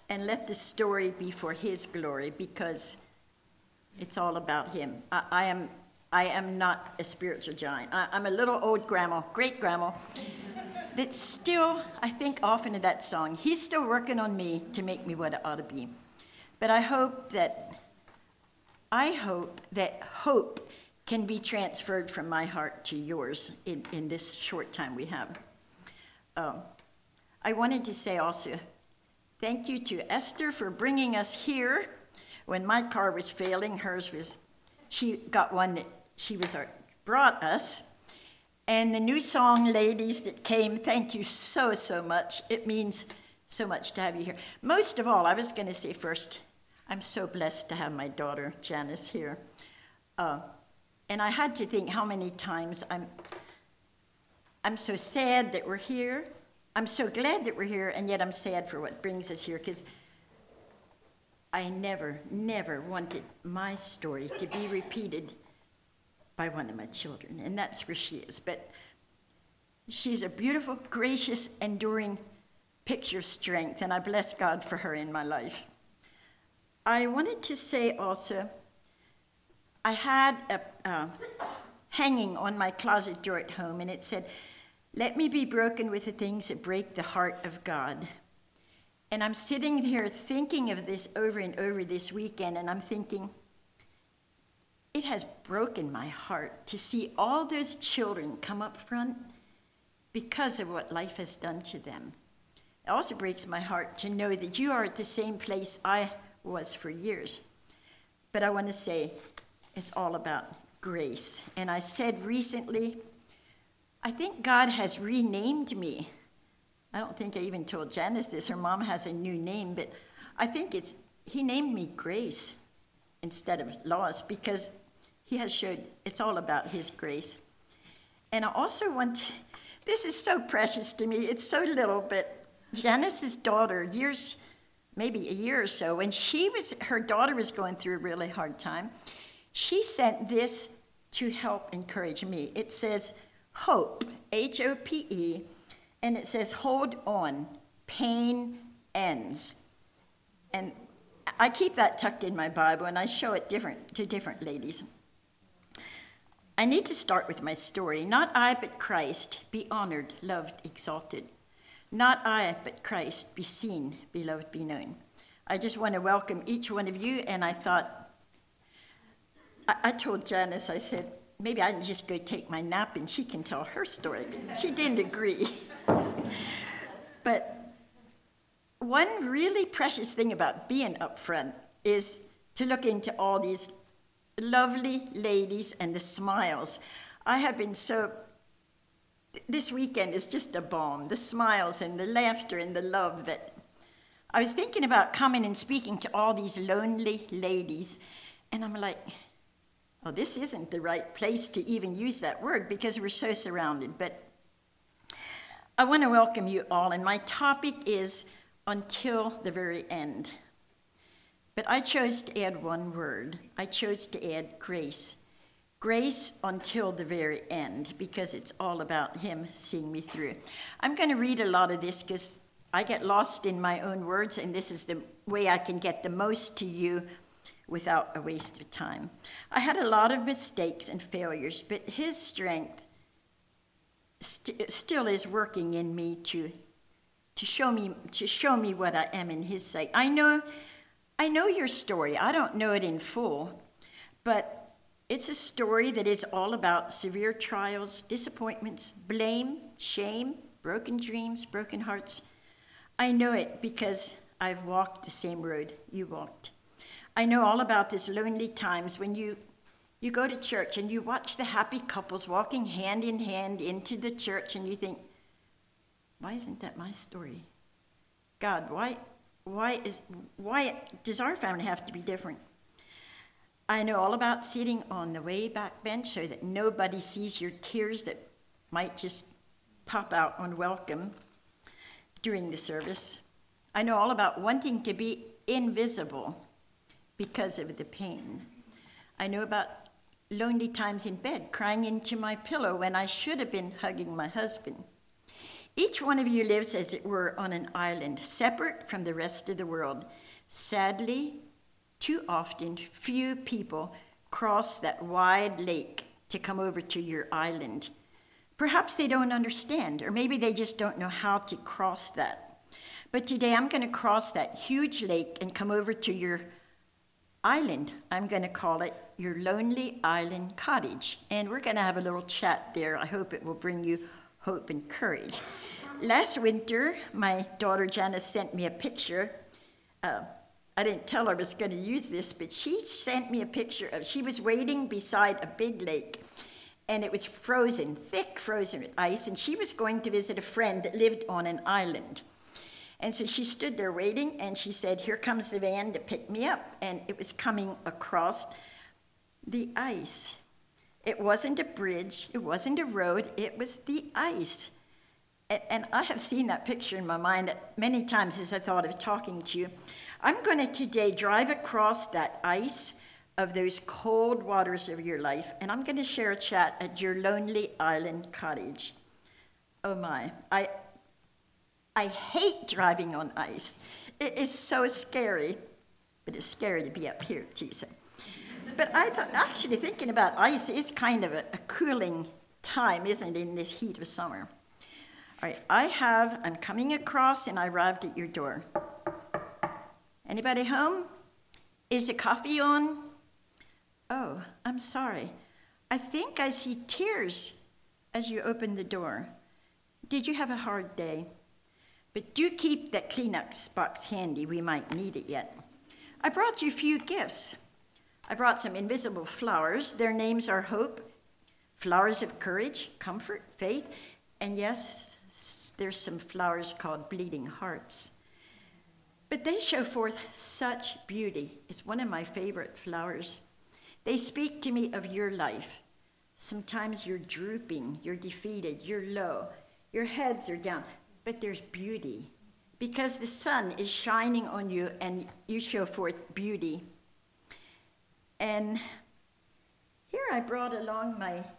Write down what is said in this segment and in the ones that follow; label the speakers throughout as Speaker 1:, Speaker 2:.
Speaker 1: and let the story be for his glory, because it's all about him. I am not a spiritual giant. I'm a little old grandma, great grandma, that still, I think often of that song. He's still working on me to make me what I ought to be. But I hope that hope can be transferred from my heart to yours in this short time we have. I wanted to say also, thank you to Esther for bringing us here. When my car was failing, she got one that brought us. And the new song ladies that came, thank you so much. It means so much to have you here. Most of all, I was going to say first, I'm so blessed to have my daughter, Janice, here. And I had to think how many times I'm so sad that we're here. I'm so glad that we're here, and yet I'm sad for what brings us here, because I never wanted my story to be repeated by one of my children, and that's where she is. But she's a beautiful, gracious, enduring picture of strength, and I bless God for her in my life. I wanted to say also, I had a hanging on my closet door at home, and it said, "Let me be broken with the things that break the heart of God." And I'm sitting here thinking of this over and over this weekend, and I'm thinking, it has broken my heart to see all those children come up front because of what life has done to them. It also breaks my heart to know that you are at the same place I was for years. But I want to say, it's all about grace. And I said recently, I think God has renamed me. I don't think I even told Janice this. Her mom has a new name, but I think he named me Grace instead of Lois, because he has showed it's all about his grace. And I also this is so precious to me. It's so little, but Janice's daughter, maybe a year or so, when her daughter was going through a really hard time, she sent this to help encourage me. It says, Hope, Hope, and it says, hold on, pain ends. And I keep that tucked in my Bible, and I show it to different ladies. I need to start with my story. Not I, but Christ, be honored, loved, exalted. Not I, but Christ, be seen, beloved, be known. I just want to welcome each one of you, and I thought, I told Janice, I said, maybe I can just go take my nap and she can tell her story. She didn't agree. But one really precious thing about being up front is to look into all these lovely ladies and the smiles. I have been this weekend is just a balm, the smiles and the laughter and the love that I was thinking about coming and speaking to all these lonely ladies, and I'm like, oh, this isn't the right place to even use that word because we're so surrounded. But I want to welcome you all, and my topic is until the very end. But I chose to add one word. I chose to add grace. Grace until the very end, because it's all about him seeing me through. I'm going to read a lot of this because I get lost in my own words, and this is the way I can get the most to you without a waste of time. I had a lot of mistakes and failures, but his strength still is working in me to show me what I am in his sight. I know your story. I don't know it in full, but it's a story that is all about severe trials, disappointments, blame, shame, broken dreams, broken hearts. I know it because I've walked the same road you walked. I know all about these lonely times when you go to church and you watch the happy couples walking hand in hand into the church, and you think, why isn't that my story? God, why does our family have to be different? I know all about sitting on the way back bench so that nobody sees your tears that might just pop out unwelcome during the service. I know all about wanting to be invisible because of the pain. I know about lonely times in bed, crying into my pillow when I should have been hugging my husband. Each one of you lives, as it were, on an island, separate from the rest of the world. Sadly, too often, few people cross that wide lake to come over to your island. Perhaps they don't understand, or maybe they just don't know how to cross that. But today I'm going to cross that huge lake and come over to your island. I'm going to call it your Lonely Island Cottage. And we're going to have a little chat there. I hope it will bring you hope and courage. Last winter, my daughter Janice sent me a picture. I didn't tell her I was going to use this, but she sent me a picture of, she was waiting beside a big lake, and it was frozen, thick frozen with ice, and she was going to visit a friend that lived on an island. And so she stood there waiting, and she said, "Here comes the van to pick me up." And it was coming across the ice. It wasn't a bridge, it wasn't a road, it was the ice. And I have seen that picture in my mind many times as I thought of talking to you. I'm going to today drive across that ice of those cold waters of your life, and I'm going to share a chat at your Lonely Island Cottage. Oh my, I hate driving on ice. It is so scary, but it's scary to be up here too. So. But I thought, actually thinking about ice is kind of a cooling time, isn't it, in this heat of summer? All right, I'm coming across and I arrived at your door. Anybody home? Is the coffee on? Oh, I'm sorry. I think I see tears as you open the door. Did you have a hard day? But do keep that Kleenex box handy. We might need it yet. I brought you a few gifts. I brought some invisible flowers. Their names are hope, flowers of courage, comfort, faith, and yes, there's some flowers called bleeding hearts. But they show forth such beauty. It's one of my favorite flowers. They speak to me of your life. Sometimes you're drooping, you're defeated, you're low, your heads are down, but there's beauty because the sun is shining on you and you show forth beauty. And here I brought along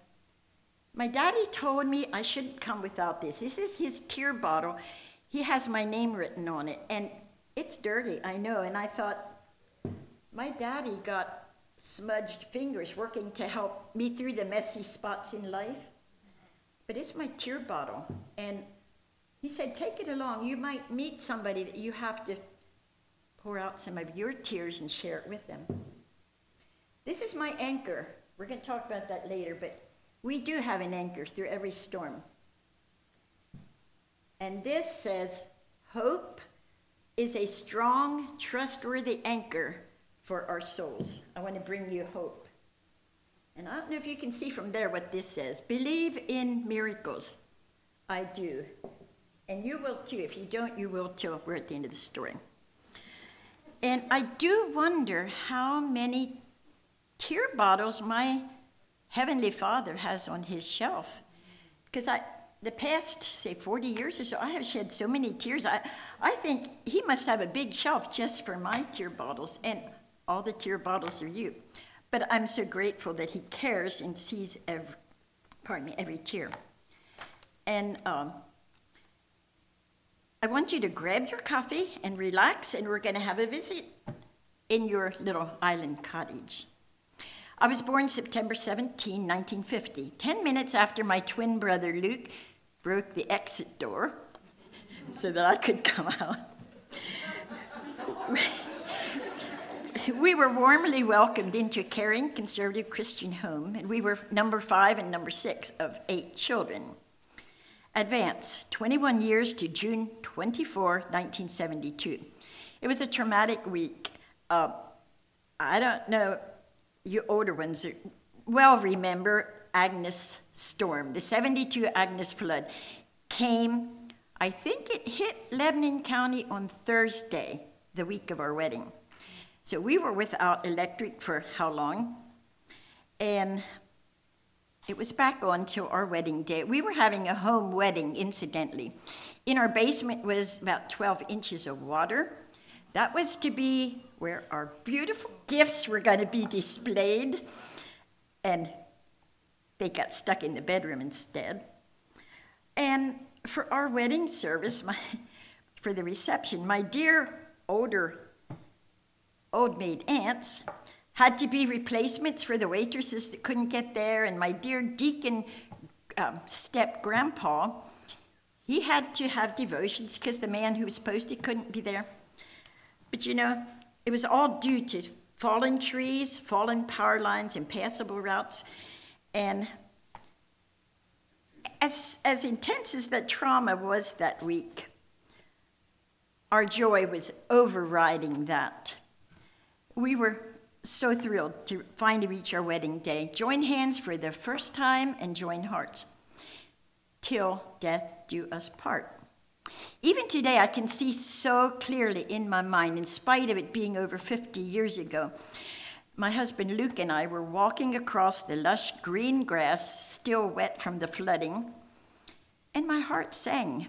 Speaker 1: my daddy told me I shouldn't come without this. This is his tear bottle. He has my name written on it, and it's dirty, I know. And I thought, my daddy got smudged fingers working to help me through the messy spots in life. But it's my tear bottle. And he said, take it along. You might meet somebody that you have to pour out some of your tears and share it with them. This is my anchor. We're going to talk about that later, but we do have an anchor through every storm. And this says, hope is a strong, trustworthy anchor for our souls. I want to bring you hope. And I don't know if you can see from there what this says. Believe in miracles. I do. And you will too. If you don't, you will too. We're at the end of the story. And I do wonder how many tear bottles my Heavenly Father has on his shelf. Because the past, say, 40 years or so, I have shed so many tears. I think he must have a big shelf just for my tear bottles, and all the tear bottles are you. But I'm so grateful that he cares and sees every tear. And I want you to grab your coffee and relax, and we're going to have a visit in your little island cottage. I was born September 17, 1950, 10 minutes after my twin brother Luke broke the exit door so that I could come out. We were warmly welcomed into a caring, conservative Christian home, and we were number 5 and number 6 of 8 children. Advance, 21 years to June 24, 1972. It was a traumatic week. I don't know, you older ones well remember Agnes storm. The 72 Agnes flood came, I think it hit Lebanon County on Thursday, the week of our wedding. So we were without electric for how long? And it was back on till our wedding day. We were having a home wedding, incidentally. In our basement was about 12 inches of water. That was to be where our beautiful gifts were going to be displayed. And they got stuck in the bedroom instead. And For our wedding service, for the reception, my dear old maid aunts had to be replacements for the waitresses that couldn't get there, and my dear deacon step grandpa, he had to have devotions because the man who was posted couldn't be there. But it was all due to fallen trees, fallen power lines, impassable routes, and as intense as that trauma was that week, our joy was overriding that. We were so thrilled to finally reach our wedding day, join hands for the first time, and join hearts, till death do us part. Even today, I can see so clearly in my mind, in spite of it being over 50 years ago, my husband Luke and I were walking across the lush green grass, still wet from the flooding, and my heart sang.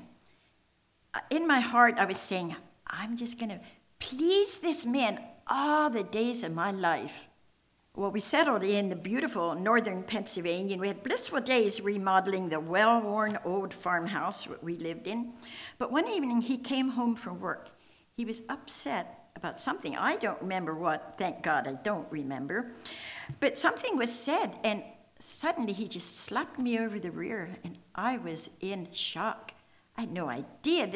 Speaker 1: In my heart, I was saying, I'm just going to please this man all the days of my life. Well, we settled in the beautiful northern Pennsylvania, and we had blissful days remodeling the well-worn old farmhouse we lived in. But one evening, he came home from work. He was upset about something. I don't remember what. Thank God I don't remember. But something was said, and suddenly he just slapped me over the rear, and I was in shock. I had no idea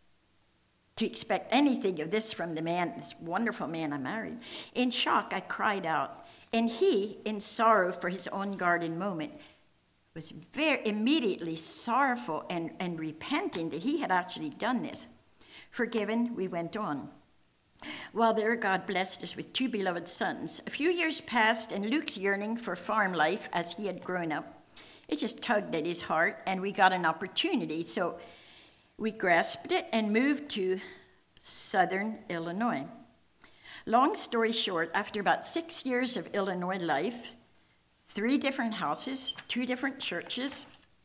Speaker 1: to expect anything of this from this wonderful man I married. In shock, I cried out, and he, in sorrow for his unguarded moment, was very immediately sorrowful and repenting that he had actually done this. Forgiven, we went on. While there, God blessed us with 2 beloved sons. A few years passed, and Luke's yearning for farm life as he had grown up, it just tugged at his heart, and we got an opportunity. So we grasped it and moved to southern Illinois. Long story short, after about 6 years of Illinois life, 3 different houses, 2 different churches,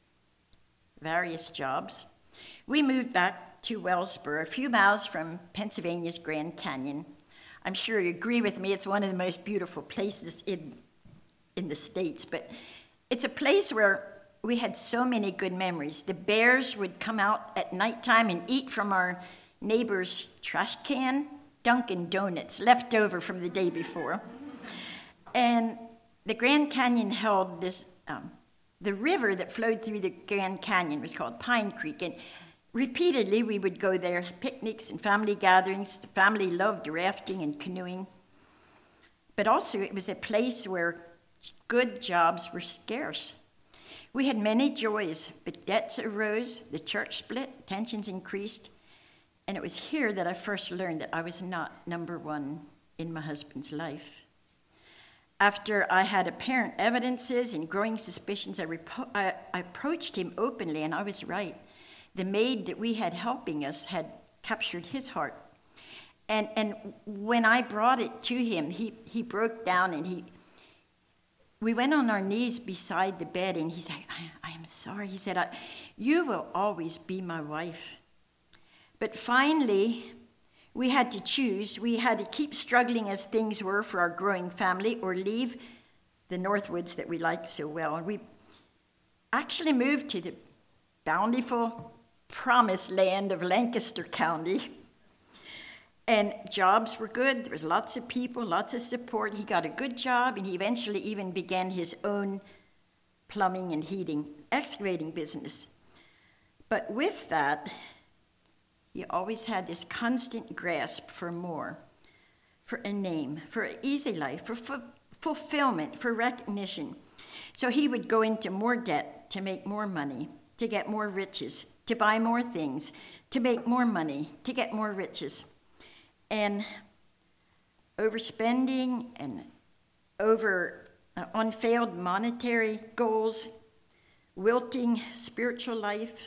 Speaker 1: various jobs, we moved back to Wellsboro, a few miles from Pennsylvania's Grand Canyon. I'm sure you agree with me, it's one of the most beautiful places in the States, but it's a place where we had so many good memories. The bears would come out at nighttime and eat from our neighbor's trash can, Dunkin' Donuts, left over from the day before. And the Grand Canyon held this, the river that flowed through the Grand Canyon was called Pine Creek, and repeatedly, we would go there, picnics and family gatherings. The family loved rafting and canoeing. But also, it was a place where good jobs were scarce. We had many joys, but debts arose, the church split, tensions increased, and it was here that I first learned that I was not number one in my husband's life. After I had apparent evidences and growing suspicions, I approached him openly, and I was right. The maid that we had helping us had captured his heart. And when I brought it to him, he broke down, and we went on our knees beside the bed, and he said, I am sorry. He said, you will always be my wife. But finally, we had to choose. We had to keep struggling as things were for our growing family, or leave the Northwoods that we liked so well. And we actually moved to the bountiful promised land of Lancaster County. And jobs were good. There was lots of people, lots of support. He got a good job, and he eventually even began his own plumbing and heating, excavating business. But with that, he always had this constant grasp for more, for a name, for an easy life, for fulfillment, for recognition. So he would go into more debt to make more money, to get more riches, to buy more things, to make more money, to get more riches. And overspending and unfulfilled monetary goals, wilting spiritual life,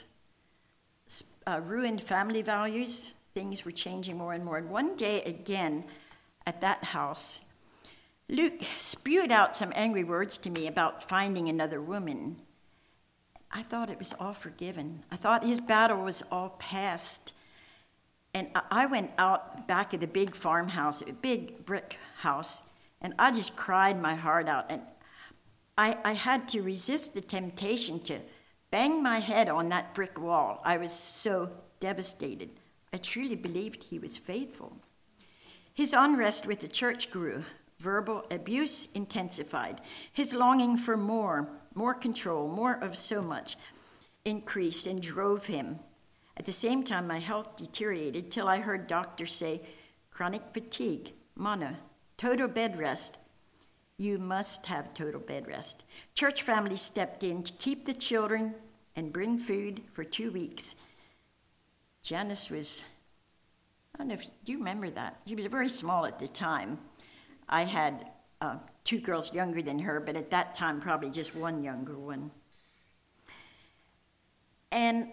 Speaker 1: ruined family values, things were changing more and more. And one day again at that house, Luke spewed out some angry words to me about finding another woman. I thought it was all forgiven. I thought his battle was all past. And I went out back of the big farmhouse, a big brick house, and I just cried my heart out. And I had to resist the temptation to banged my head on that brick wall. I was so devastated. I truly believed he was faithful. His unrest with the church grew. Verbal abuse intensified. His longing for more control, more of so much, increased and drove him. At the same time, my health deteriorated till I heard doctors say, chronic fatigue, mono, total bed rest. You must have total bed rest. Church families stepped in to keep the children and bring food for 2 weeks. Janice was, I don't know if you remember that. She was very small at the time. I had 2 girls younger than her, but at that time, probably just one younger one. And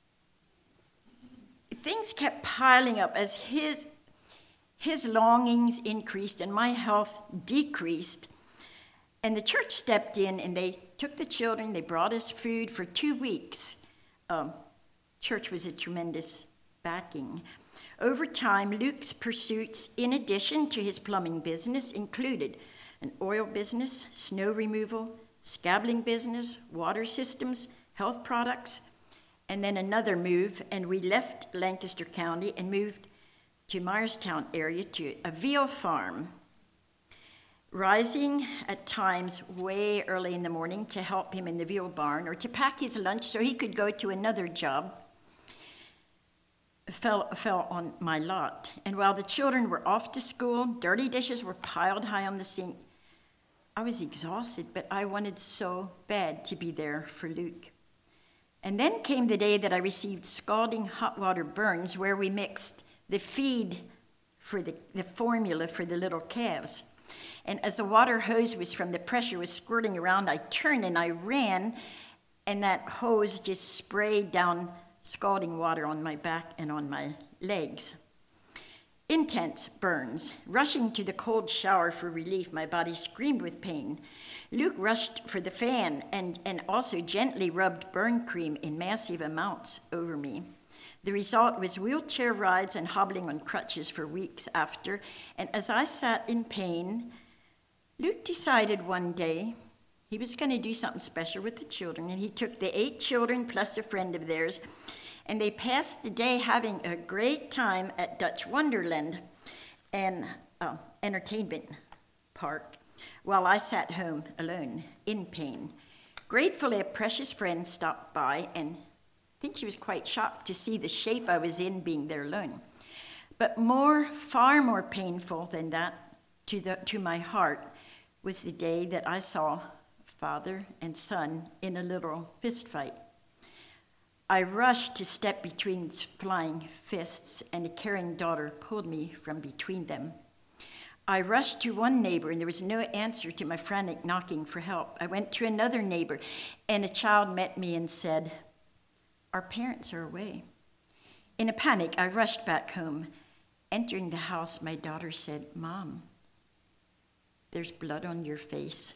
Speaker 1: things kept piling up as his longings increased and my health decreased. And the church stepped in and they took the children, they brought us food for 2 weeks. Church was a tremendous backing. Over time, Luke's pursuits, in addition to his plumbing business, included an oil business, snow removal, scabbling business, water systems, health products, and then another move, and we left Lancaster County and moved to Myerstown area to a veal farm, rising at times way early in the morning to help him in the veal barn or to pack his lunch so he could go to another job, fell on my lot. And while the children were off to school, dirty dishes were piled high on the sink. I was exhausted, but I wanted so bad to be there for Luke. And then came the day that I received scalding hot water burns where we mixed the feed for the formula for the little calves. And as the water hose the pressure was squirting around, I turned and I ran, and that hose just sprayed down scalding water on my back and on my legs. Intense burns. Rushing to the cold shower for relief, my body screamed with pain. Luke rushed for the fan and also gently rubbed burn cream in massive amounts over me. The result was wheelchair rides and hobbling on crutches for weeks after. And as I sat in pain, Luke decided one day he was going to do something special with the children. And he took the 8 children plus a friend of theirs, and they passed the day having a great time at Dutch Wonderland and entertainment park, while I sat home alone in pain. Gratefully, a precious friend stopped by, and I think she was quite shocked to see the shape I was in being there alone. But far more painful than that to my heart was the day that I saw father and son in a little fist fight. I rushed to step between flying fists, and a caring daughter pulled me from between them. I rushed to one neighbor, and there was no answer to my frantic knocking for help. I went to another neighbor, and a child met me and said, "Our parents are away." In a panic, I rushed back home. Entering the house, my daughter said, "Mom, there's blood on your face."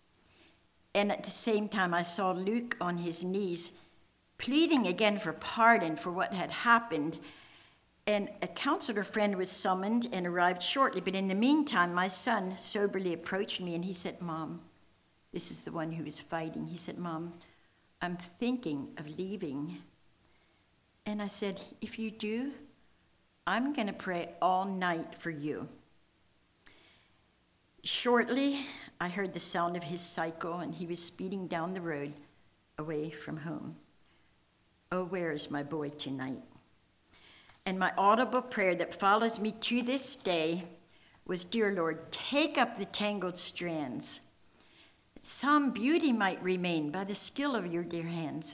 Speaker 1: And at the same time, I saw Luke on his knees, pleading again for pardon for what had happened. And a counselor friend was summoned and arrived shortly. But in the meantime, my son soberly approached me and he said, "Mom," this is the one who was fighting. He said, "Mom, I'm thinking of leaving." And I said, "If you do, I'm going to pray all night for you." Shortly, I heard the sound of his cycle, and he was speeding down the road away from home. Oh, where is my boy tonight? And my audible prayer that follows me to this day was, "Dear Lord, take up the tangled strands, that some beauty might remain by the skill of your dear hands."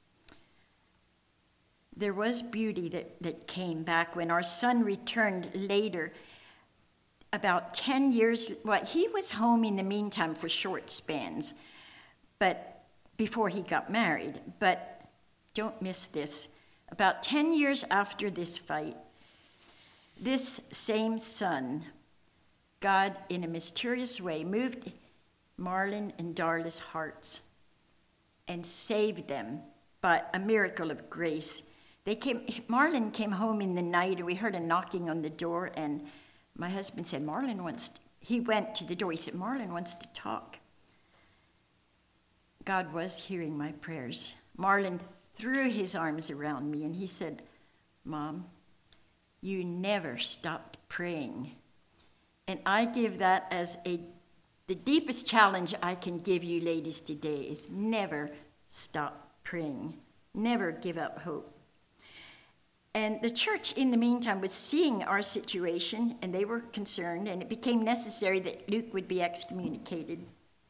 Speaker 1: There was beauty that came back when our son returned later, about 10 years. Well, he was home in the meantime for short spans, but before he got married. But don't miss this. About 10 years after this fight, this same son, God in a mysterious way moved Marlon and Darla's hearts and saved them by a miracle of grace. Marlon came home in the night, and we heard a knocking on the door, and my husband said, he went to the door. He said, "Marlon wants to talk." God was hearing my prayers. Marlon threw his arms around me and he said, "Mom, you never stopped praying." And I give that as the deepest challenge I can give you ladies today is never stop praying. Never give up hope. And the church, in the meantime, was seeing our situation, and they were concerned, and it became necessary that Luke would be excommunicated.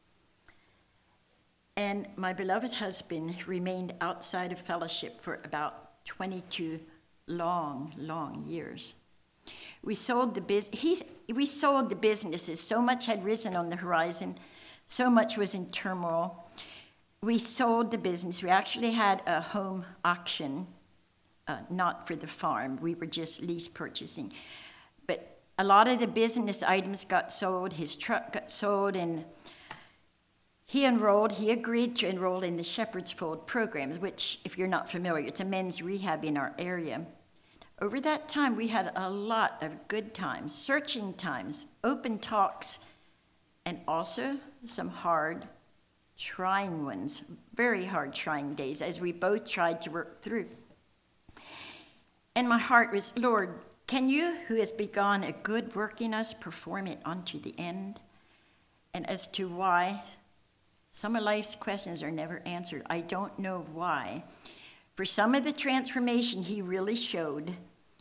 Speaker 1: And my beloved husband remained outside of fellowship for about 22 long, long years. We sold the businesses. So much had risen on the horizon. So much was in turmoil. We sold the business. We actually had a home auction, not for the farm. We were just lease purchasing. But a lot of the business items got sold. His truck got sold, and he agreed to enroll in the Shepherd's Fold programs, which, if you're not familiar, it's a men's rehab in our area. Over that time, we had a lot of good times, searching times, open talks, and also some hard, trying ones, very hard, trying days, as we both tried to work through. And my heart was, "Lord, can you, who has begun a good work in us, perform it unto the end?" And as to why, some of life's questions are never answered. I don't know why. For some of the transformation he really showed,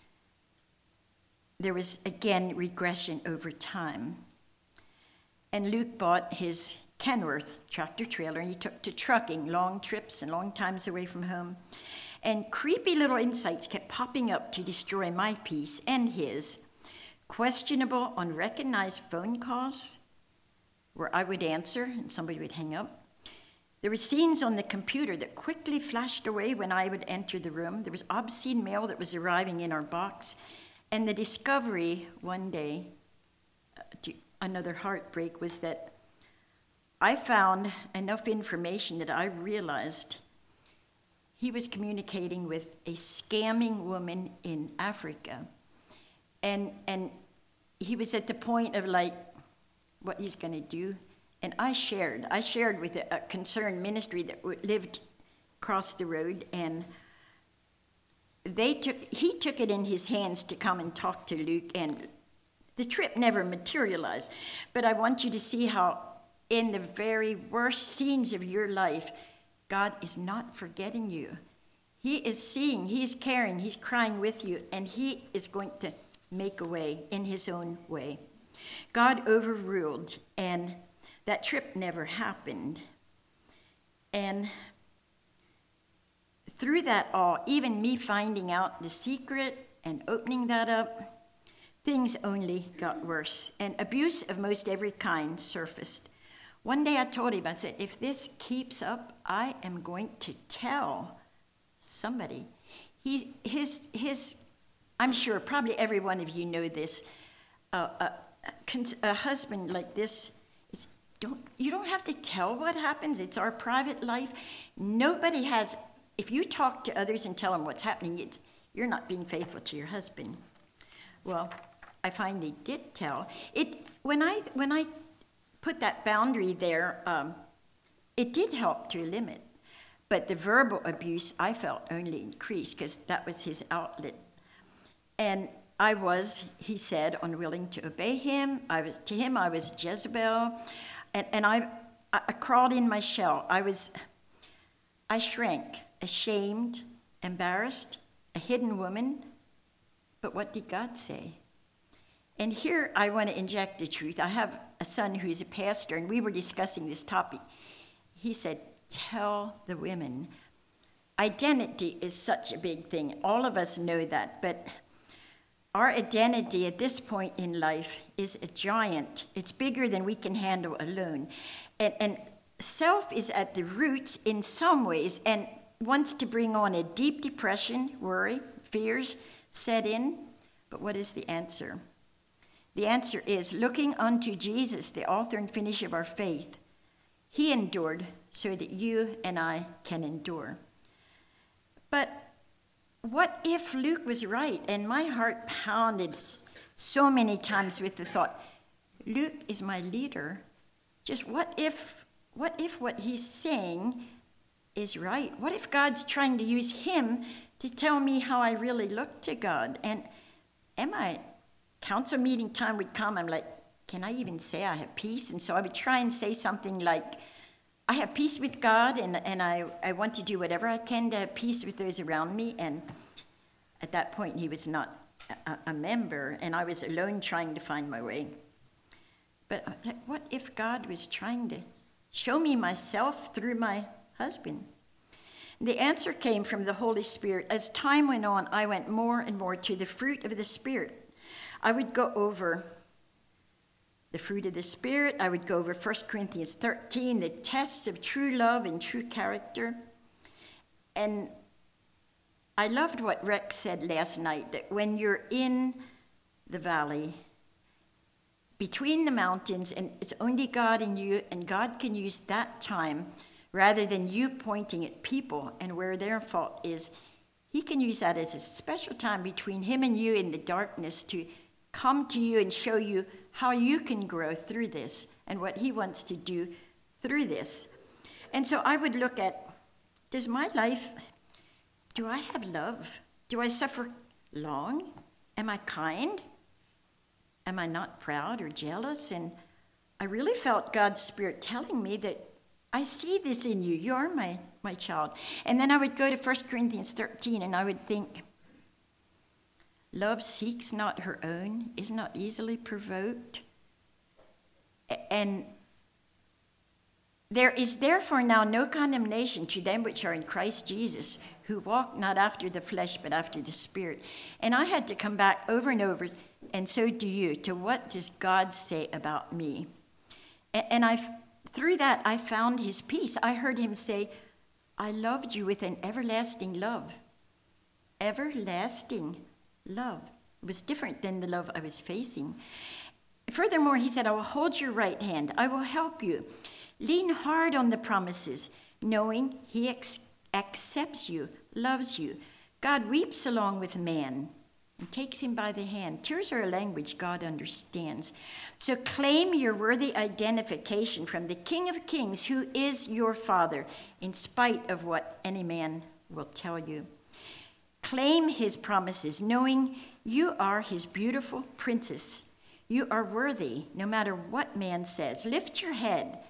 Speaker 1: there was, again, regression over time. And Luke bought his Kenworth tractor trailer, and he took to trucking, long trips and long times away from home. And creepy little insights kept popping up to destroy my peace and his. Questionable, unrecognized phone calls where I would answer and somebody would hang up. There were scenes on the computer that quickly flashed away when I would enter the room. There was obscene mail that was arriving in our box. And the discovery one day, another heartbreak, was that I found enough information that I realized he was communicating with a scamming woman in Africa. And he was at the point of like, what he's going to do. And I shared with a concerned ministry that lived across the road, and he took it in his hands to come and talk to Luke, and the trip never materialized. But I want you to see how in the very worst scenes of your life, God is not forgetting you. He is seeing, he is caring, he's crying with you, and he is going to make a way in his own way. God overruled, and that trip never happened. And through that all, even me finding out the secret and opening that up, things only got worse. And abuse of most every kind surfaced. One day I told him, I said, "If this keeps up, I am going to tell somebody." I'm sure probably every one of you know this. A husband like this, you don't have to tell what happens. It's our private life. Nobody has. If you talk to others and tell them what's happening, you're not being faithful to your husband. Well, I finally did tell. When I put that boundary there, it did help to limit. But the verbal abuse, I felt, only increased because that was his outlet. And I was, he said, unwilling to obey him. I was Jezebel. And I crawled in my shell. I shrank, ashamed, embarrassed, a hidden woman. But what did God say? And here I want to inject the truth. I have a son who's a pastor, and we were discussing this topic. He said, "Tell the women." Identity is such a big thing. All of us know that, but our identity at this point in life is a giant. It's bigger than we can handle alone. And self is at the roots in some ways and wants to bring on a deep depression, worry, fears set in. But what is the answer? The answer is looking unto Jesus, the author and finisher of our faith. He endured so that you and I can endure. But what if Luke was right? And my heart pounded so many times with the thought, Luke is my leader. Just what if what he's saying is right? What if God's trying to use him to tell me how I really look to God? And council meeting time would come, I'm like, can I even say I have peace? And so I would try and say something like, I have peace with God, and I want to do whatever I can to have peace with those around me. And at that point, he was not a member, and I was alone trying to find my way. But what if God was trying to show me myself through my husband? The answer came from the Holy Spirit. As time went on, I went more and more to the fruit of the Spirit. I would go over the fruit of the Spirit. I would go over 1 Corinthians 13, the tests of true love and true character. And I loved what Rex said last night, that when you're in the valley, between the mountains, and it's only God and you, and God can use that time rather than you pointing at people and where their fault is. He can use that as a special time between him and you in the darkness to come to you and show you how you can grow through this and what he wants to do through this. And so I would look at, does my life, do I have love? Do I suffer long? Am I kind? Am I not proud or jealous? And I really felt God's Spirit telling me that I see this in you. You are my child. And then I would go to 1 Corinthians 13 and I would think, love seeks not her own, is not easily provoked. And there is therefore now no condemnation to them which are in Christ Jesus, who walk not after the flesh, but after the Spirit. And I had to come back over and over, and so do you, to what does God say about me? And through that, I found his peace. I heard him say, I loved you with an everlasting love. Everlasting love. It was different than the love I was facing. Furthermore, he said, I will hold your right hand. I will help you. Lean hard on the promises, knowing he accepts you, loves you. God weeps along with man and takes him by the hand. Tears are a language God understands. So claim your worthy identification from the King of Kings, who is your Father, in spite of what any man will tell you. Claim his promises, knowing you are his beautiful princess. You are worthy, no matter what man says. Lift your head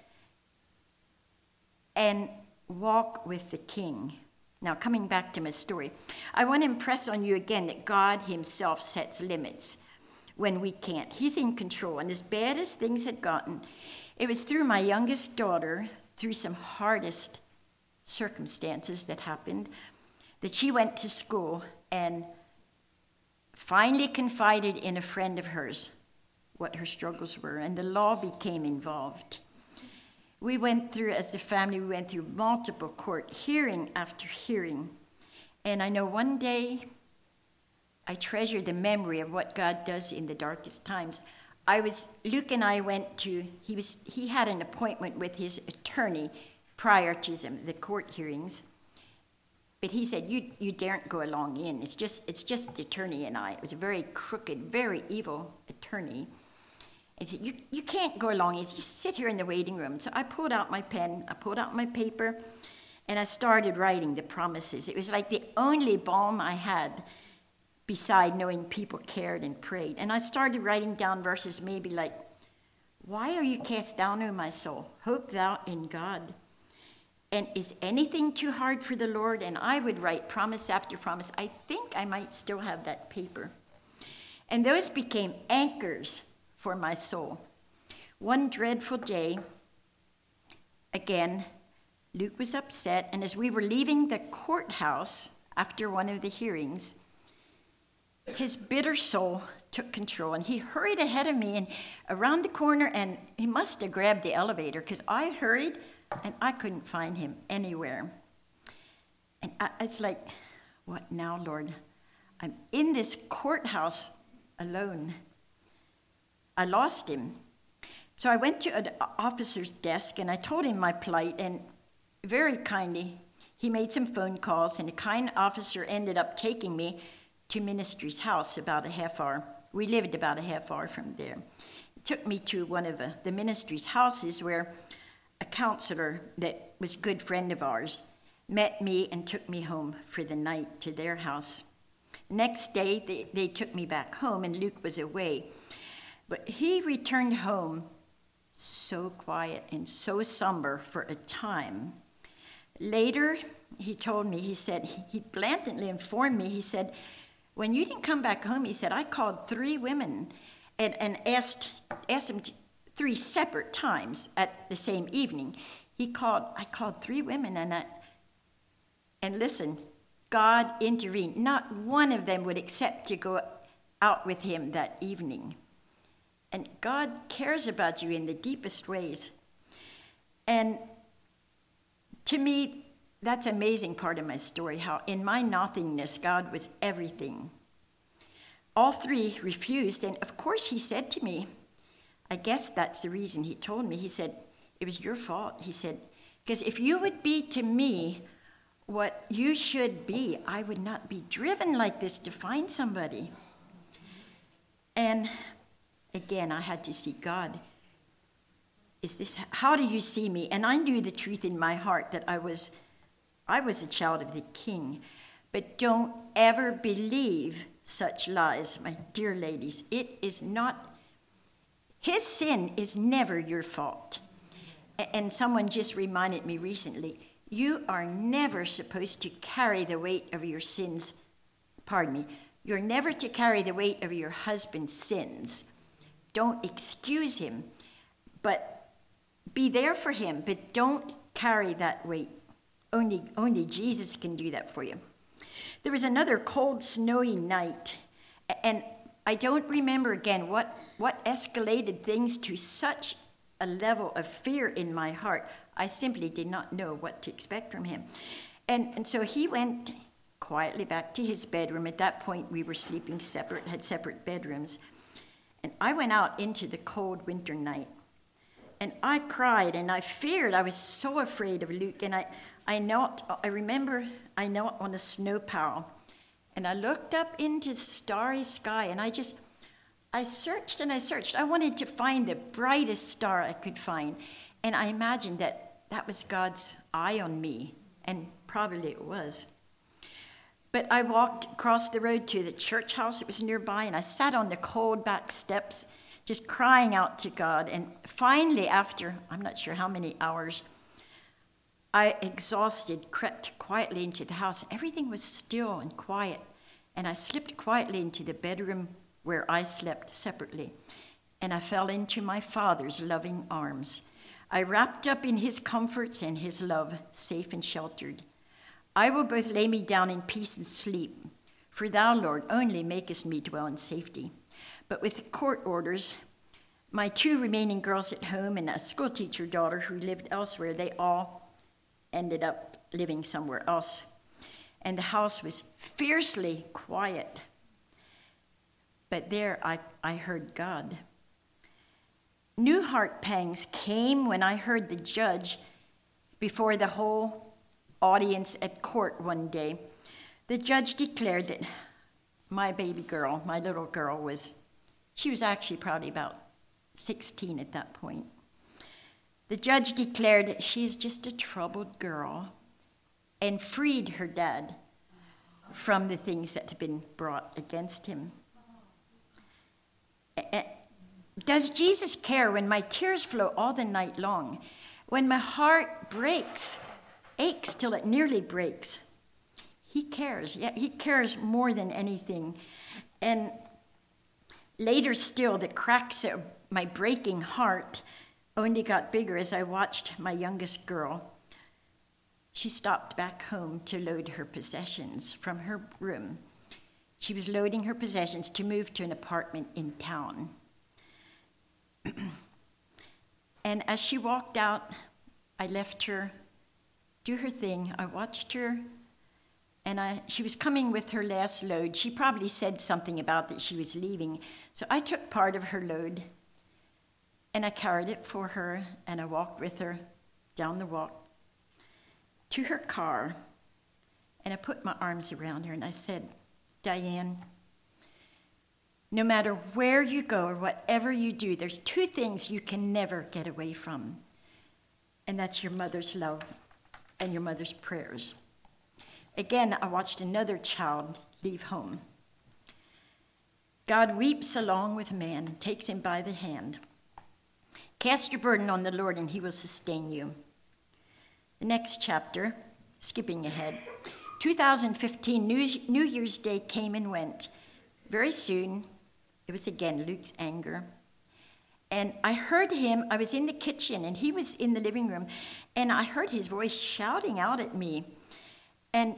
Speaker 1: and walk with the King. Now, coming back to my story, I want to impress on you again that God himself sets limits when we can't. He's in control. And as bad as things had gotten, it was through my youngest daughter, through some hardest circumstances that happened, that she went to school and finally confided in a friend of hers what her struggles were, and the law became involved. We went through, as a family, multiple court hearing after hearing. And I know one day I treasure the memory of what God does in the darkest times. Luke and I went to, he had an appointment with his attorney prior to the court hearings. But he said, you daren't go along in. It's just the attorney and I. It was a very crooked, very evil attorney. And he said, you can't go along in. Just sit here in the waiting room. So I pulled out my pen, I pulled out my paper, and I started writing the promises. It was like the only balm I had beside knowing people cared and prayed. And I started writing down verses maybe like, why are you cast down, O my soul? Hope thou in God. And is anything too hard for the Lord? And I would write promise after promise. I think I might still have that paper. And those became anchors for my soul. One dreadful day, again, Luke was upset. And as we were leaving the courthouse after one of the hearings, his bitter soul took control. And he hurried ahead of me and around the corner. And he must have grabbed the elevator because I hurried. And I couldn't find him anywhere. And it's like, what now, Lord? I'm in this courthouse alone. I lost him. So I went to an officer's desk and I told him my plight, and very kindly, he made some phone calls, and a kind officer ended up taking me to Ministry's house about a half hour. We lived about a half hour from there. He took me to one of the Ministry's houses where a counselor that was a good friend of ours met me and took me home for the night to their house. Next day, they took me back home, and Luke was away. But he returned home so quiet and so somber for a time. Later, he told me, he blatantly informed me, he said, when you didn't come back home, he said, I called 3 women and asked them 3 separate times at the same evening. I called 3 women, and listen, God intervened. Not one of them would accept to go out with him that evening. And God cares about you in the deepest ways. And to me, that's an amazing part of my story, how in my nothingness, God was everything. All 3 refused, and of course he said to me, I guess that's the reason he told me, he said, it was your fault. He said, because if you would be to me what you should be, I would not be driven like this to find somebody. And again, I had to seek God. How do you see me? And I knew the truth in my heart that I was a child of the King. But don't ever believe such lies, my dear ladies. It is not, his sin is never your fault. And someone just reminded me recently, you are never supposed to carry the weight of your sins. Pardon me. You're never to carry the weight of your husband's sins. Don't excuse him, but be there for him, but don't carry that weight. Only Jesus can do that for you. There was another cold, snowy night, and I don't remember again what escalated things to such a level of fear in my heart. I simply did not know what to expect from him. And so he went quietly back to his bedroom. At that point, we were sleeping separate, had separate bedrooms. And I went out into the cold winter night. And I cried, and I feared. I was so afraid of Luke. And I knelt on a snow pile. And I looked up into the starry sky, and I searched and I searched. I wanted to find the brightest star I could find. And I imagined that was God's eye on me. And probably it was. But I walked across the road to the church house that was nearby, and I sat on the cold back steps, just crying out to God. And finally, after I'm not sure how many hours, I, exhausted, crept quietly into the house. Everything was still and quiet. And I slipped quietly into the bedroom where I slept separately. And I fell into my Father's loving arms. I wrapped up in his comforts and his love, safe and sheltered. I will both lay me down in peace and sleep, for thou, Lord, only makest me dwell in safety. But with court orders, my 2 remaining girls at home and a schoolteacher daughter who lived elsewhere, they all ended up living somewhere else. And the house was fiercely quiet. But there I heard God. New heart pangs came when I heard the judge before the whole audience at court one day. The judge declared that my baby girl, my little girl, she was actually probably about 16 at that point. The judge declared that she is just a troubled girl and freed her dad from the things that had been brought against him. Does Jesus care when my tears flow all the night long, when my heart aches till it nearly breaks? He cares. Yeah, he cares more than anything. And later still, the cracks of my breaking heart only got bigger as I watched my youngest girl. She stopped back home to load her possessions from her room. She was loading her possessions to move to an apartment in town. And as she walked out, I left her do her thing. I watched her, and she was coming with her last load. She probably said something about that she was leaving. So I took part of her load, and I carried it for her, and I walked with her down the walk to her car, and I put my arms around her, and I said, Diane, no matter where you go or whatever you do, there's 2 things you can never get away from, and that's your mother's love and your mother's prayers. Again, I watched another child leave home. God weeps along with man and takes him by the hand. Cast your burden on the Lord and he will sustain you. The next chapter, skipping ahead, 2015, New Year's Day came and went. Very soon, it was again Luke's anger. And I heard him, I was in the kitchen and he was in the living room, and I heard his voice shouting out at me, and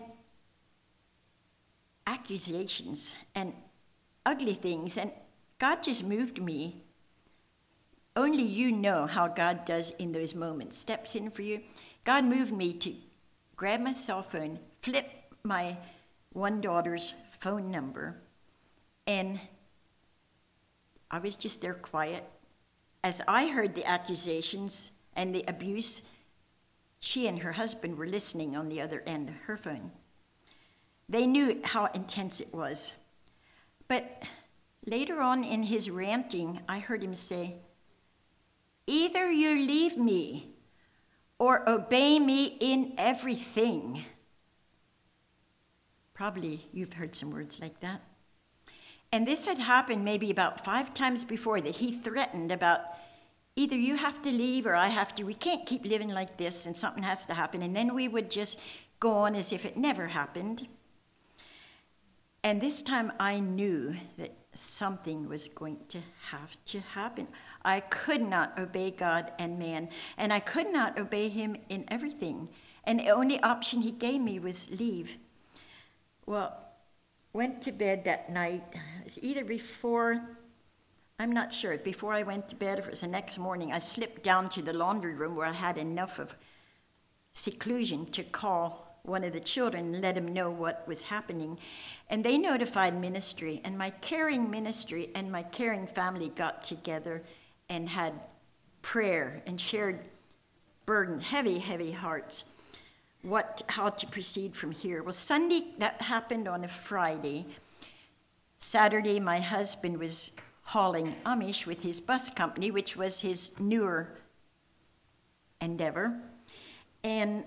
Speaker 1: accusations and ugly things, and God just moved me. Only you know how God does in those moments, steps in for you. God moved me to grab my cell phone, flip my one daughter's phone number, and I was just there quiet. As I heard the accusations and the abuse, she and her husband were listening on the other end of her phone. They knew how intense it was. But later on in his ranting, I heard him say, "Either you leave me or obey me in everything." Probably you've heard some words like that. And this had happened maybe about 5 times before, that he threatened about, either you have to leave or I have to. We can't keep living like this, and something has to happen. And then we would just go on as if it never happened. And this time I knew that something was going to have to happen. I could not obey God and man, and I could not obey him in everything. And the only option he gave me was leave. Well, went to bed that night. It was either before, I'm not sure, before I went to bed, if it was the next morning, I slipped down to the laundry room where I had enough of seclusion to call one of the children and let him know what was happening. And they notified ministry, and my caring ministry and my caring family got together and had prayer and shared burden, heavy, heavy hearts, how to proceed from here. Well, Sunday, that happened on a Friday. Saturday, my husband was hauling Amish with his bus company, which was his newer endeavor. And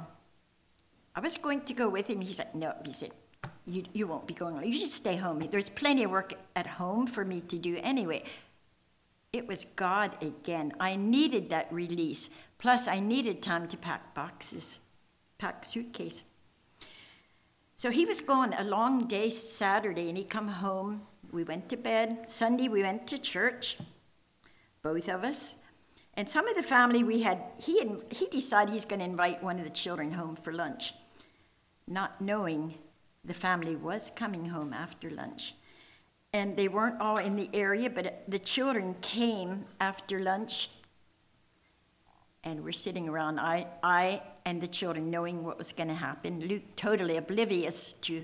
Speaker 1: I was going to go with him. He said, no, he said, you won't be going. You just stay home. There's plenty of work at home for me to do anyway. It was God again. I needed that release. Plus, I needed time to pack boxes, pack suitcase. So he was gone a long day Saturday, and he come home. We went to bed. Sunday, we went to church, both of us. And some of the family he decided he's going to invite one of the children home for lunch, not knowing the family was coming home after lunch. And they weren't all in the area, but the children came after lunch, and we're sitting around, I and the children, knowing what was going to happen. Luke totally oblivious to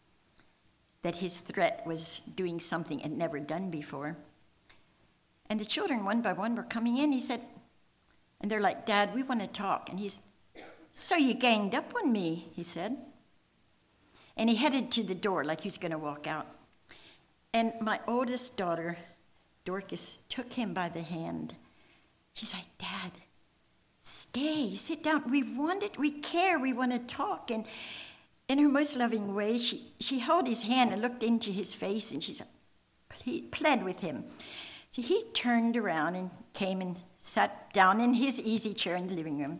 Speaker 1: that his threat was doing something he'd never done before. And the children, one by one, were coming in. He said, and they're like, "Dad, we want to talk." And he's, "So you ganged up on me," he said. And he headed to the door like he was going to walk out. And my oldest daughter, Dorcas, took him by the hand. She's like, "Dad, stay, sit down. We care, we want to talk." And in her most loving way, she held his hand and looked into his face, and she pled with him. So he turned around and came and sat down in his easy chair in the living room,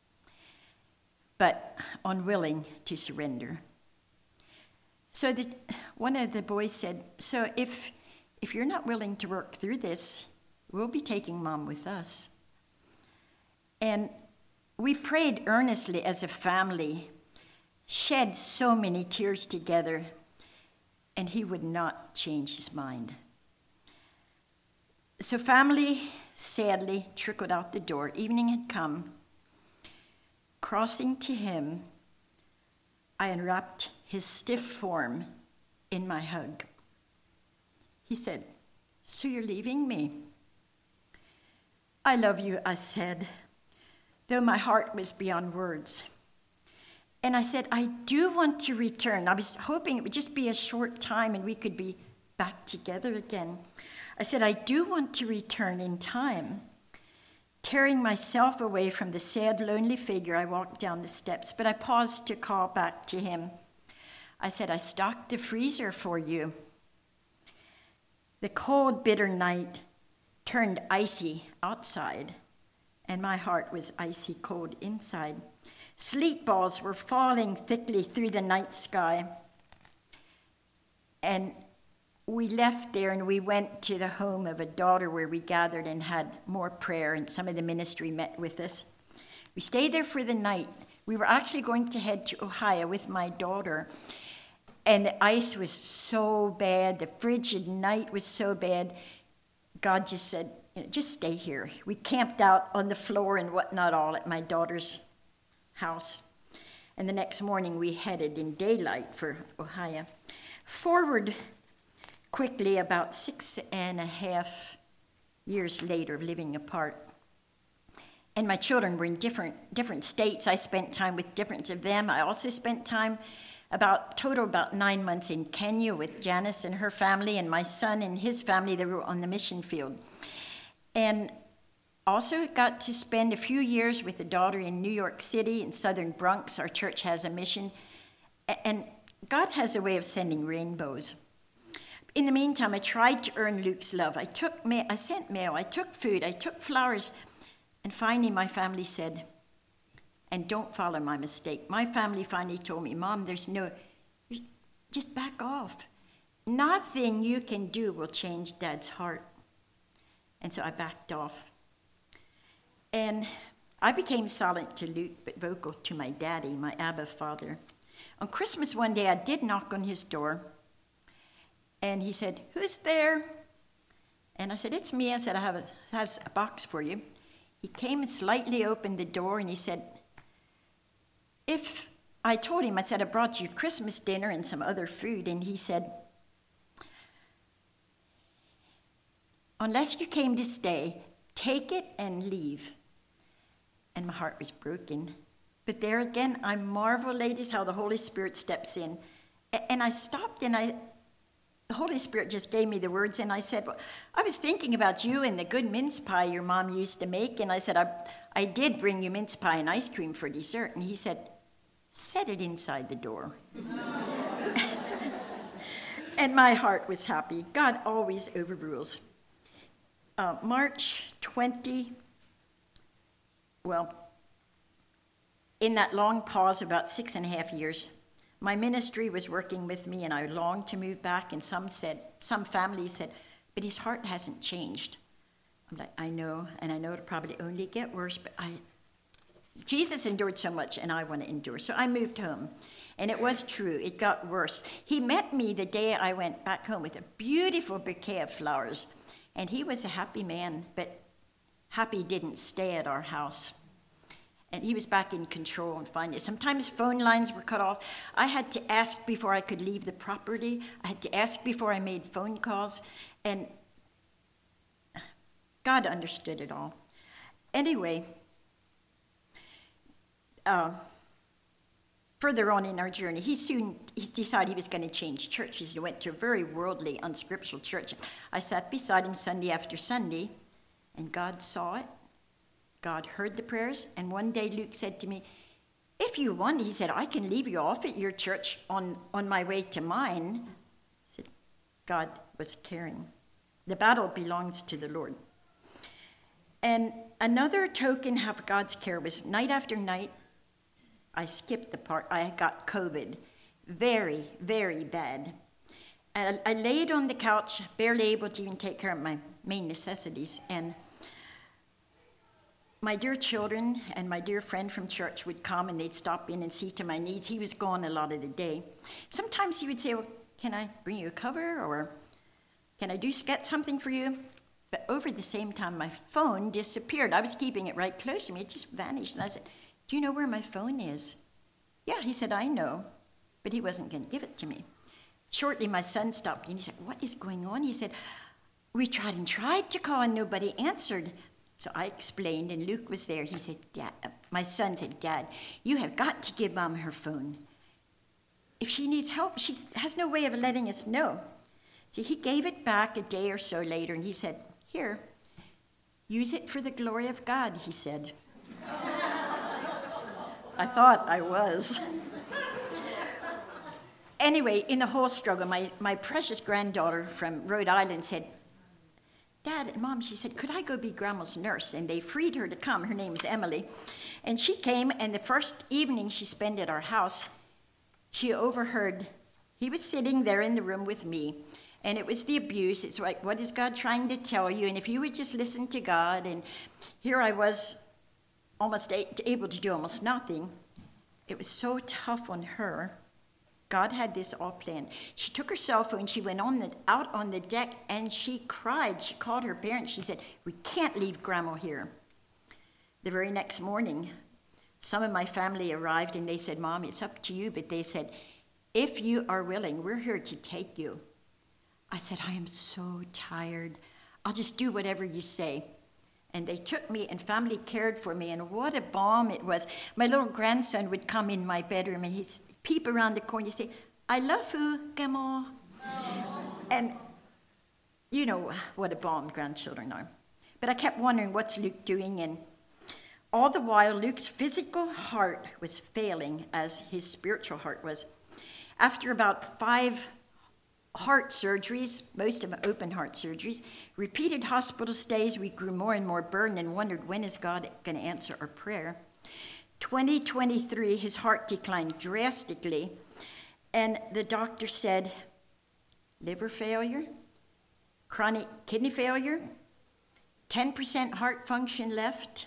Speaker 1: but unwilling to surrender. So one of the boys said, "So if you're not willing to work through this, we'll be taking Mom with us." And we prayed earnestly as a family, shed so many tears together, and he would not change his mind. So family sadly trickled out the door. Evening had come. Crossing to him, I unwrapped his stiff form in my hug. He said, "So you're leaving me?" "I love you," I said, though my heart was beyond words. And I said, "I do want to return." I was hoping it would just be a short time and we could be back together again. I said, "I do want to return in time. tearing myself away from the sad, lonely figure, I walked down the steps, but I paused to call back to him. I said, I stocked the freezer for you. The cold, bitter night turned icy outside, and my heart was icy cold inside. Sleet balls were falling thickly through the night sky. And we left there and we went to the home of a daughter where we gathered and had more prayer, and some of the ministry met with us. We stayed there for the night. We were actually going to head to Ohio with my daughter, and the ice was so bad, the frigid night was so bad. God just said, just stay here. We camped out on the floor and whatnot all at my daughter's house. And the next morning we headed in daylight for Ohio. Forward quickly, about 6.5 years later of living apart. And my children were in different states. I spent time with different of them. I also spent time about 9 months in Kenya with Janice and her family, and my son and his family. They were on the mission field. And also got to spend a few years with a daughter in New York City, in Southern Bronx. Our church has a mission. And God has a way of sending rainbows. In the meantime, I tried to earn Luke's love. I sent mail, I took food, I took flowers. And finally, my family said, and don't follow my mistake. My family finally told me, Mom, just back off. Nothing you can do will change Dad's heart. And so I backed off. And I became silent to Luke, but vocal to my daddy, my Abba father. On Christmas one day, I did knock on his door. And he said, who's there? And I said, it's me. I said, I have a box for you. He came and slightly opened the door, and he said, I told him, I said, I brought you Christmas dinner and some other food. And he said, unless you came to stay, take it and leave. And my heart was broken. But there again, I marvel, ladies, how the Holy Spirit steps in. And I stopped, and the Holy Spirit just gave me the words, and I said, well, I was thinking about you and the good mince pie your mom used to make, and I said, I did bring you mince pie and ice cream for dessert. And he said, set it inside the door. And my heart was happy. God always overrules. March 20, in that long pause, about 6.5 years, my ministry was working with me, and I longed to move back, and some families said, but his heart hasn't changed. I'm like, I know, and I know it'll probably only get worse, but Jesus endured so much, and I want to endure. So I moved home, and it was true. It got worse. He met me the day I went back home with a beautiful bouquet of flowers, and he was a happy man, but happy didn't stay at our house. And he was back in control and finding it. Sometimes phone lines were cut off. I had to ask before I could leave the property. I had to ask before I made phone calls. And God understood it all. Anyway, further on in our journey, he decided he was going to change churches. He went to a very worldly, unscriptural church. I sat beside him Sunday after Sunday, and God saw it. God heard the prayers, and one day Luke said to me, if you want, he said, I can leave you off at your church on my way to mine. I said, God was caring. The battle belongs to the Lord. And another token of God's care was night after night, I skipped the part, I got COVID, very, very bad. And I laid on the couch, barely able to even take care of my main necessities, and my dear children and my dear friend from church would come, and they'd stop in and see to my needs. He was gone a lot of the day. Sometimes he would say, well, can I bring you a cover, or can I get something for you? But over the same time, my phone disappeared. I was keeping it right close to me. It just vanished. And I said, do you know where my phone is? Yeah, he said, I know. But he wasn't going to give it to me. Shortly, my son stopped, and he said, what is going on? He said, we tried and tried to call, and nobody answered. So I explained, and Luke was there. He said, Dad, my son said, Dad, you have got to give Mom her phone. If she needs help, she has no way of letting us know. So he gave it back a day or so later, and he said, here, Use it for the glory of God, he said. I thought I was. Anyway, in the whole struggle, my precious granddaughter from Rhode Island said, Dad and Mom, she said, could I go be Grandma's nurse? And they freed her to come. Her name's Emily. And she came, and the first evening she spent at our house, she overheard, he was sitting there in the room with me, and it was the abuse. It's like, what is God trying to tell you? And if you would just listen to God, and here I was almost able to do almost nothing. It was so tough on her. God had this all planned. She took her cell phone, she went out on the deck, and she cried. She called her parents. She said, we can't leave Grandma here. The very next morning, some of my family arrived, and they said, Mom, it's up to you. But they said, if you are willing, we're here to take you. I said, I am so tired. I'll just do whatever you say. And they took me, and family cared for me, and what a balm it was. My little grandson would come in my bedroom, and he'd peep around the corner and say, I love you, Grandma. And you know what a balm grandchildren are. But I kept wondering, what's Luke doing? And all the while, Luke's physical heart was failing as his spiritual heart was. After about 5 heart surgeries, most of them open heart surgeries, repeated hospital stays, we grew more and more burdened and wondered, when is God going to answer our prayer? 2023, his heart declined drastically, and the doctor said, liver failure, chronic kidney failure, 10% heart function left,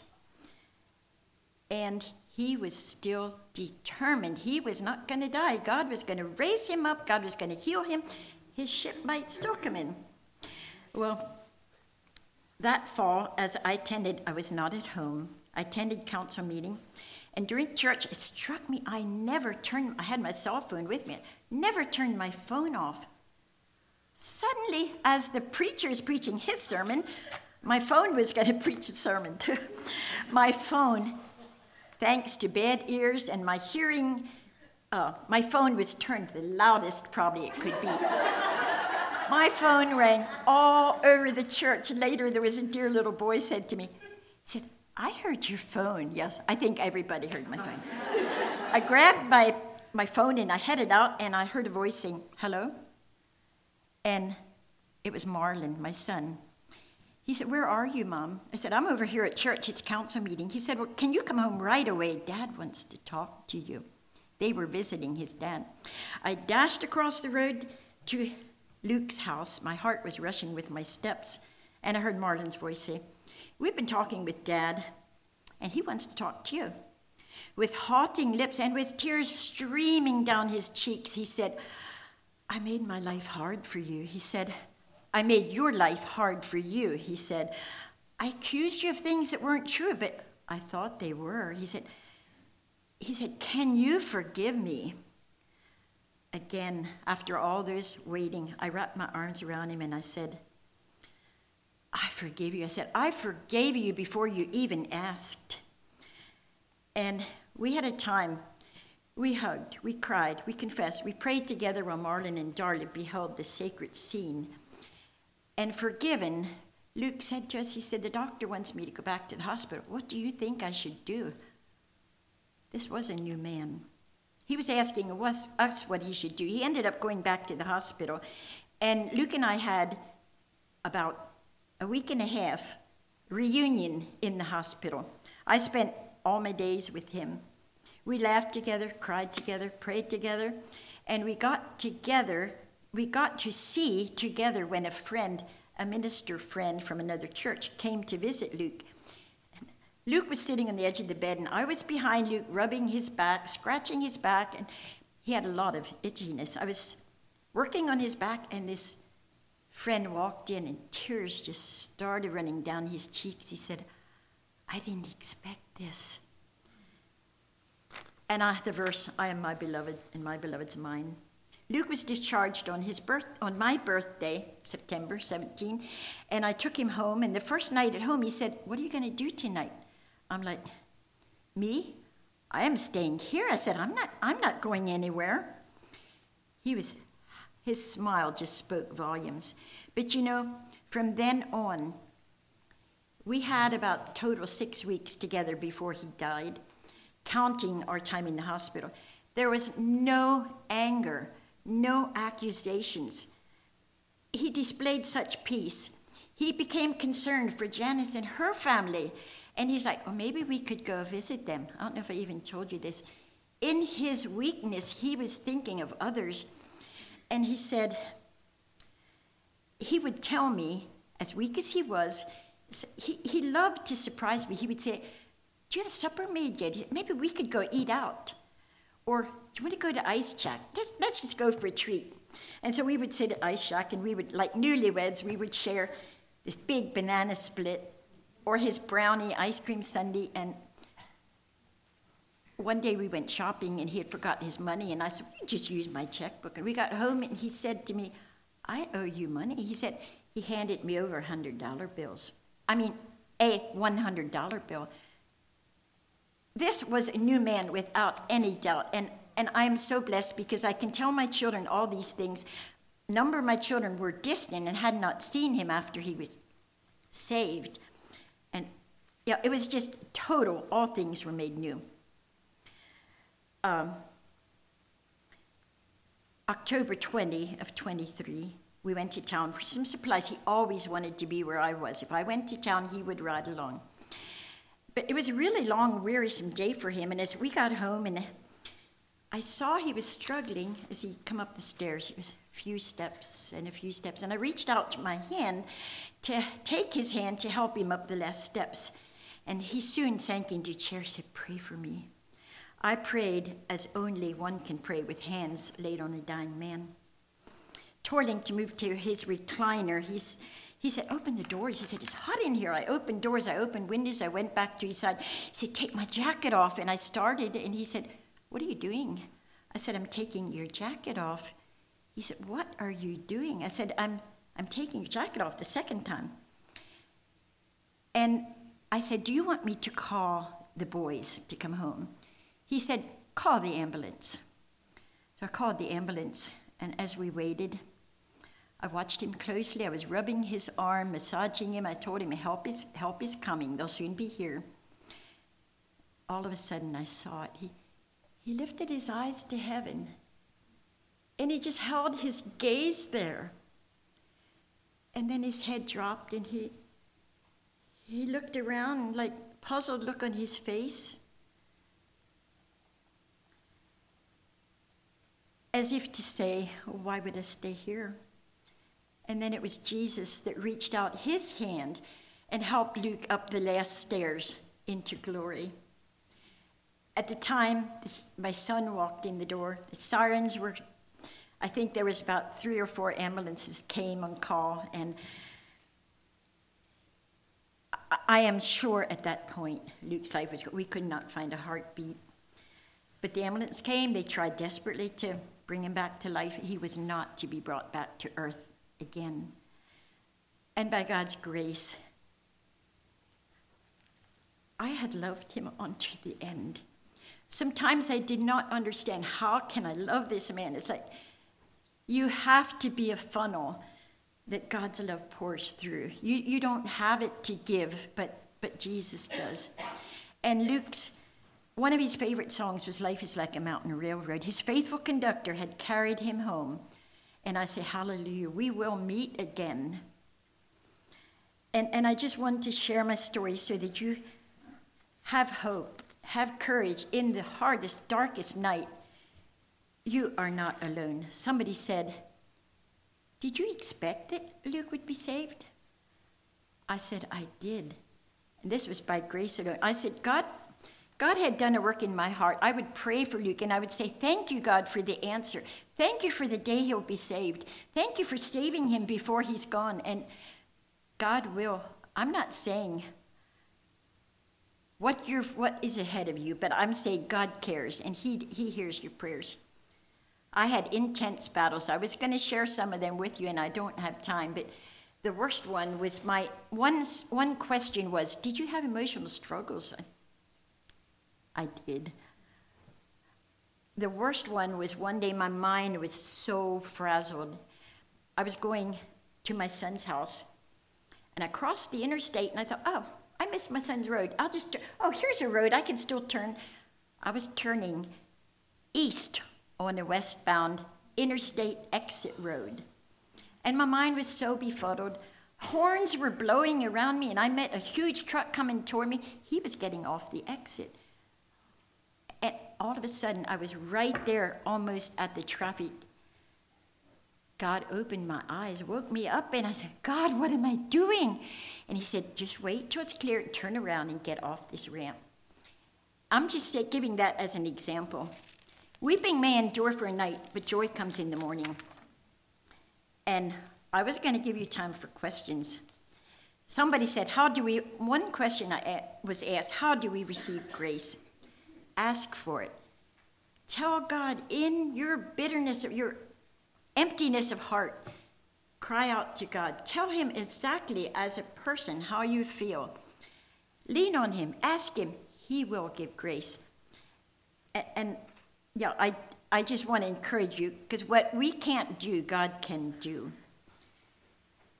Speaker 1: and he was still determined. He was not going to die. God was going to raise him up. God was going to heal him. His ship might still come in. Well, that fall, as I was not at home. I attended council meeting. And during church, it struck me, I had my cell phone with me, never turned my phone off. Suddenly, as the preacher is preaching his sermon, my phone was going to preach a sermon too. My phone, thanks to bad ears and my hearing, my phone was turned the loudest probably it could be. My phone rang all over the church. Later, there was a dear little boy said to me, he said, I heard your phone. Yes, I think everybody heard my phone. I grabbed my phone and I headed out, and I heard a voice saying, hello? And it was Marlon, my son. He said, where are you, Mom? I said, I'm over here at church. It's council meeting. He said, well, can you come home right away? Dad wants to talk to you. They were visiting his dad. I dashed across the road to Luke's house. My heart was rushing with my steps, and I heard Marlon's voice say, we've been talking with Dad, and he wants to talk to you. With halting lips and with tears streaming down his cheeks, he said, I made my life hard for you. He said, I made your life hard for you. He said, I accused you of things that weren't true, but I thought they were. He said, can you forgive me? Again, after all this waiting, I wrapped my arms around him and I said, I forgive you. I said, I forgave you before you even asked. And we had a time. We hugged, we cried, we confessed, we prayed together while Marlon and Darla beheld the sacred scene. And forgiven, Luke said to us, he said, the doctor wants me to go back to the hospital. What do you think I should do? This was a new man. He was asking us what he should do. He ended up going back to the hospital. And Luke and I had about a week and a half reunion in the hospital. I spent all my days with him. We laughed together, cried together, prayed together, and we got to see together when a minister friend from another church came to visit Luke. Luke was sitting on the edge of the bed, and I was behind Luke, rubbing his back, scratching his back, and he had a lot of itchiness. I was working on his back, and this friend walked in, and tears just started running down his cheeks. He said, I didn't expect this. And the verse, I am my beloved, and my beloved's mine. Luke was discharged on my birthday, September 17, and I took him home, and the first night at home, he said, what are you going to do tonight? I'm like, me? I am staying here. I said, I'm not going anywhere. His smile just spoke volumes. But from then on, We had about total 6 weeks together before he died, counting our time in the hospital. There was no anger, no accusations. He displayed such peace. He became concerned for Janice and her family. And he's like, well, maybe we could go visit them. I don't know if I even told you this. In his weakness, he was thinking of others. And he said, he would tell me, as weak as he was, he loved to surprise me. He would say, do you have supper made yet? Maybe we could go eat out. Or do you want to go to Ice Shack? Let's just go for a treat. And so we would sit at Ice Shack, and we would, like newlyweds, we would share this big banana split or his brownie ice cream sundae. And one day we went shopping, and he had forgotten his money, and I said, "You just use my checkbook." And we got home, and he said to me, "I owe you money." He said, he handed me over $100 bills. I mean, a $100 bill. This was a new man without any doubt, and I am so blessed because I can tell my children all these things. A number of my children were distant and had not seen him after he was saved. And yeah, it was just total, all things were made new. October 20 of 23, we went to town for some supplies. He always wanted to be where I was. If I went to town, he would ride along. But it was a really long, wearisome day for him. And as we got home, and I saw he was struggling as he come up the stairs. It was a few steps and a few steps. And I reached out to my hand to take his hand to help him up the last steps. And he soon sank into a chair and said, "Pray for me." I prayed as only one can pray, with hands laid on a dying man. Toiling to move to his recliner, he said, "Open the doors." He said, "It's hot in here." I opened doors, I opened windows, I went back to his side. He said, "Take my jacket off." And I started, and he said, "What are you doing?" I said, "I'm taking your jacket off." He said, "What are you doing?" I said, I'm taking your jacket off the second time. And I said, "Do you want me to call the boys to come home?" He said, "Call the ambulance." So I called the ambulance, and as we waited, I watched him closely. I was rubbing his arm, massaging him. I told him, help is coming. They'll soon be here. All of a sudden, I saw it. He lifted his eyes to heaven, and he just held his gaze there. And then his head dropped, and he looked around, like puzzled look on his face, as if to say, "Why would I stay here?" And then it was Jesus that reached out his hand and helped Luke up the last stairs into glory. At the time, my son walked in the door. The sirens were, I think there was about 3 or 4 ambulances came on call. And I am sure at that point, Luke's life was, we could not find a heartbeat. But the ambulance came. They tried desperately to bring him back to life. He was not to be brought back to earth again. And by God's grace, I had loved him unto the end. Sometimes I did not understand, how can I love this man? It's like, you have to be a funnel that God's love pours through. You don't have it to give, but Jesus does. And one of his favorite songs was "Life is Like a Mountain Railroad." His faithful conductor had carried him home. And I say, hallelujah, we will meet again. And I just wanted to share my story so that you have hope, have courage in the hardest, darkest night. You are not alone. Somebody said, "Did you expect that Luke would be saved?" I said, "I did." And this was by grace alone. I said, God had done a work in my heart. I would pray for Luke, and I would say, "Thank you, God, for the answer. Thank you for the day he'll be saved. Thank you for saving him before he's gone." And God will. I'm not saying what is ahead of you, but I'm saying God cares, and he hears your prayers. I had intense battles. I was going to share some of them with you, and I don't have time, but the worst one was one question was, "Did you have emotional struggles?" I did. The worst one was one day my mind was so frazzled. I was going to my son's house, And I crossed the interstate, and I thought, oh, I missed my son's road. Here's a road. I can still turn. I was turning east on the westbound interstate exit road. And my mind was so befuddled. Horns were blowing around me, and I met a huge truck coming toward me. He was getting off the exit. And all of a sudden, I was right there, almost at the traffic. God opened my eyes, woke me up, and I said, God, what am I doing? And he said, just wait till it's clear and turn around and get off this ramp. I'm just giving that as an example. Weeping may endure for a night, but joy comes in the morning. And I was going to give you time for questions. Somebody said, one question I was asked, how do we receive grace? Ask for it. Tell God in your bitterness, or your emptiness of heart, cry out to God. Tell him exactly as a person how you feel. Lean on him. Ask him. He will give grace. And I just want to encourage you, because what we can't do, God can do.